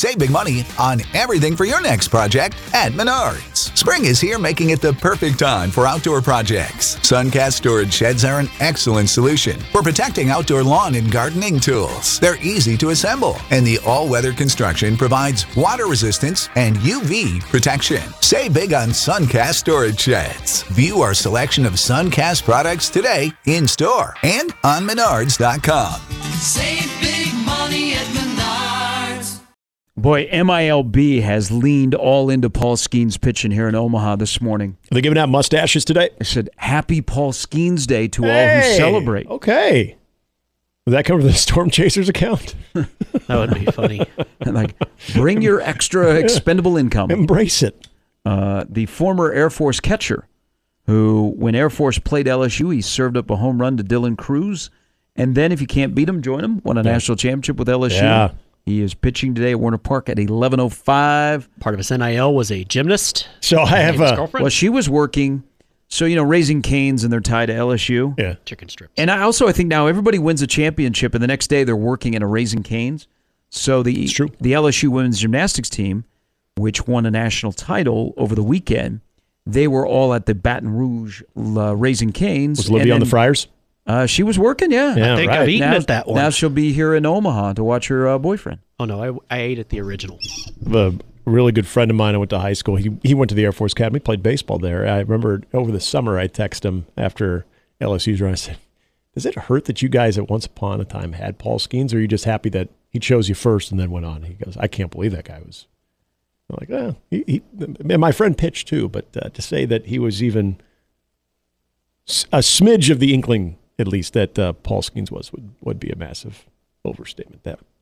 Save big money on everything for your next project at Menards. Spring is here, making it the perfect time for outdoor projects. Suncast storage sheds are an excellent solution for protecting outdoor lawn and gardening tools. They're easy to assemble, and the all-weather construction provides water resistance and UV protection. Save big on Suncast storage sheds. View our selection of Suncast products today in-store and on Menards.com. Save big money at Menards. Boy, MILB has leaned all into Paul Skeens pitching here in Omaha this morning. Are they giving out mustaches today? I said, Happy Paul Skeens Day to all who celebrate. Okay. Does that come from the Storm Chasers account? That would be funny. Like, bring your extra expendable income. Embrace it. The former Air Force catcher, who, when Air Force played LSU, he served up a home run to Dylan Cruz. And then, if you can't beat him, join him. Won a national championship with LSU. Yeah. He is pitching today at Warner Park at 11:05. Part of his NIL was a gymnast. So I have Well, she was working. So, Raising Cane's, and they're tied to LSU. Yeah. Chicken strips. And I think now everybody wins a championship, and the next day they're working in a Raising Cane's. So the LSU women's gymnastics team, which won a national title over the weekend, they were all at the Baton Rouge Raising Cane's. Was Libby on the Fryers? She was working, yeah. I think I've eaten at that one. Now she'll be here in Omaha to watch her boyfriend. Oh, no, I ate at the original. A really good friend of mine I went to high school. He went to the Air Force Academy, played baseball there. I remember over the summer I texted him after LSU's run. I said, does it hurt that you guys at once upon a time had Paul Skeens, or are you just happy that he chose you first and then went on? He goes, I can't believe that guy was. I'm like, and my friend pitched too, but to say that he was even a smidge of the inkling, at least, that Paul Skeens would be a massive overstatement.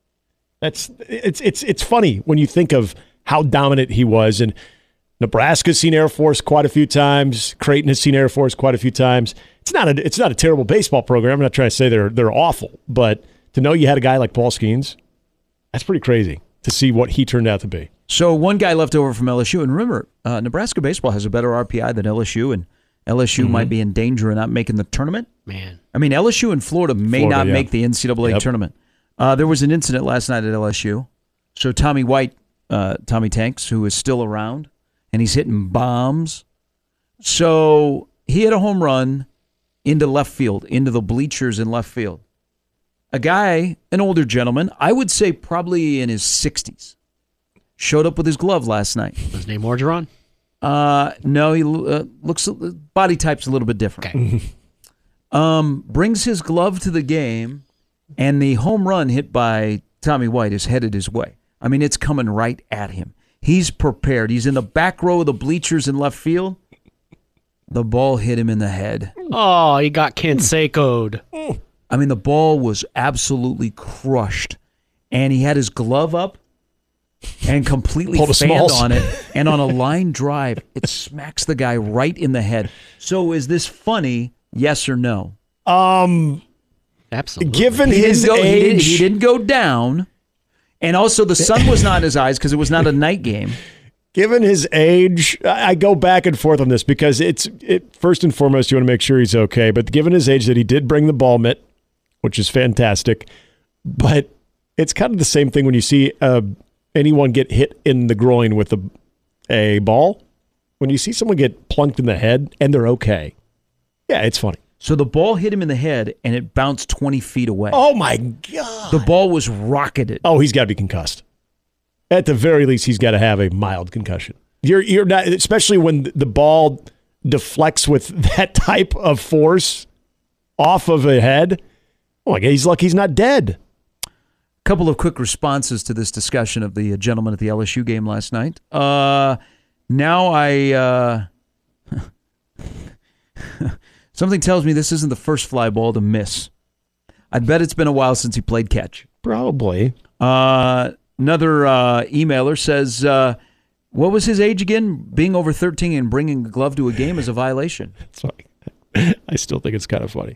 It's funny when you think of how dominant he was. And Nebraska's seen Air Force quite a few times. Creighton has seen Air Force quite a few times. It's not a terrible baseball program. I'm not trying to say they're awful, but to know you had a guy like Paul Skeens, that's pretty crazy to see what he turned out to be. So one guy left over from LSU, and remember, Nebraska baseball has a better RPI than LSU, and LSU might be in danger of not making the tournament. Man. I mean, LSU and Florida may not make the NCAA tournament. There was an incident last night at LSU. So Tommy White, Tommy Tanks, who is still around, and he's hitting bombs. So he hit a home run into left field, into the bleachers in left field. A guy, an older gentleman, I would say probably in his 60s, showed up with his glove last night. Was his name Orgeron? No, he looks, body type's a little bit different. Okay. Brings his glove to the game, and the home run hit by Tommy White is headed his way. I mean, it's coming right at him. He's prepared. He's in the back row of the bleachers in left field. The ball hit him in the head. Oh, he got Canseco'd. I mean, the ball was absolutely crushed, and he had his glove up and completely fanned on it, and on a line drive, it smacks the guy right in the head. So is this funny, yes or no? Absolutely. Given his age... He didn't go down, and also the sun was not in his eyes because it was not a night game. Given his age, I go back and forth on this because first and foremost, you want to make sure he's okay, but given his age that he did bring the ball mitt, which is fantastic, but it's kind of the same thing when you see anyone get hit in the groin with a ball. When you see someone get plunked in the head and they're okay, yeah, it's funny. So the ball hit him in the head and it bounced 20 feet away. Oh my God. The ball was rocketed. Oh, he's got to be concussed. At the very least, he's got to have a mild concussion. You're not, especially when the ball deflects with that type of force off of a head. Oh my God, he's lucky he's not dead. Couple of quick responses to this discussion of the gentleman at the LSU game last night. Now something tells me this isn't the first fly ball to miss. I bet it's been a while since he played catch. Probably. Another emailer says, what was his age again? Being over 13 and bringing a glove to a game is a violation. Sorry. I still think it's kind of funny.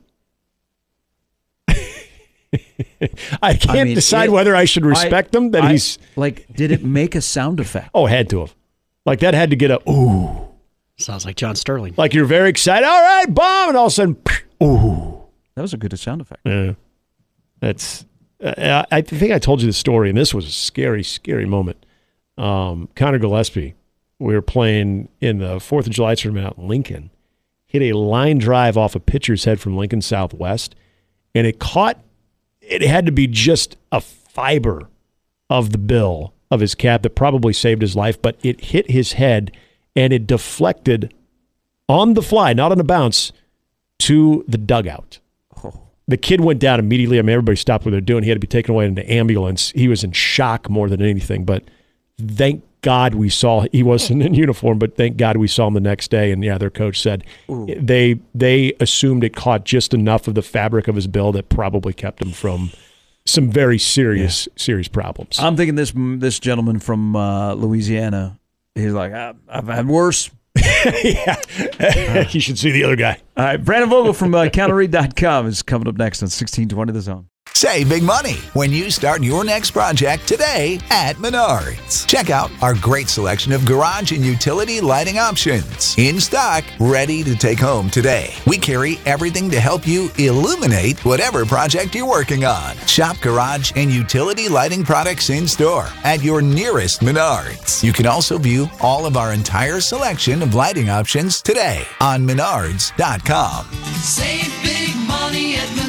I can't decide whether I should respect him that he's... Like, did it make a sound effect? Oh, had to have. Like, that had to get a ooh. Sounds like John Sterling. Like you're very excited. All right, bomb. And all of a sudden, ooh. That was a good sound effect. Yeah. That's I think I told you the story, and this was a scary, scary moment. Connor Gillespie, we were playing in the 4th of July tournament out in Lincoln, hit a line drive off a pitcher's head from Lincoln Southwest, and it had to be just a fiber of the bill of his cap that probably saved his life, but it hit his head, and it deflected on the fly, not on a bounce, to the dugout. The kid went down immediately. I mean, everybody stopped what they're doing. He had to be taken away in an ambulance. He was in shock more than anything, but thank God he wasn't in uniform, but thank God we saw him the next day. And yeah, their coach said they assumed it caught just enough of the fabric of his bill that probably kept him from some very serious problems. I'm thinking this gentleman from Louisiana, he's like, I've had worse. Yeah. You should see the other guy. All right, Brandon Vogel from counterread.com is coming up next on 1620 The Zone. Save big money when you start your next project today at Menards. Check out our great selection of garage and utility lighting options in stock, ready to take home today. We carry everything to help you illuminate whatever project you're working on. Shop garage and utility lighting products in store at your nearest Menards. You can also view all of our entire selection of lighting options today on Menards.com. Save big money at Menards.